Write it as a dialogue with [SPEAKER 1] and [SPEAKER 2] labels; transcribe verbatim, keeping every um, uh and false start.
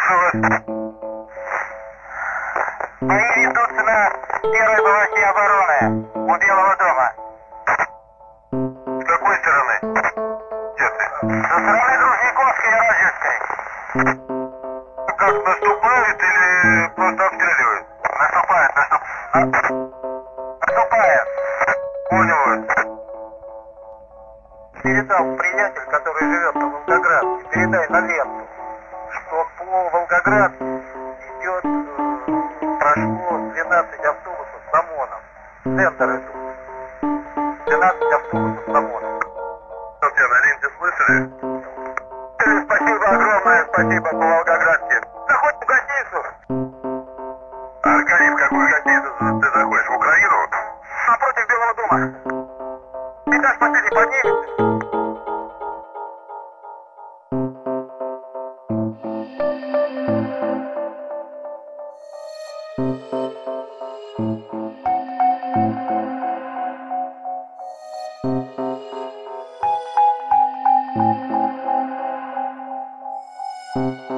[SPEAKER 1] Слушаю вас. Бои ведутся на первой полосе обороны у Белого дома. С какой стороны? Со стороны Дружниковской и Рождеской. Как, наступают или просто обстреливают? Наступают, наступ... наступают. Понял вас. Передал приятель, который живет на Волгоградке, передай на ленту, что по Волгоград идет, э, прошло двенадцать автобусов с ОМОНом. Центр идут. двенадцать автобусов с ОМОНом. Что тебя на ленте слышали? Спасибо огромное, спасибо по Волгоградке. Заходим в гостиницу. Аркадий, в какую гостиницу ты заходишь? В Украину? Напротив Белого дома. Этаж последний поднимется.
[SPEAKER 2] Thank you.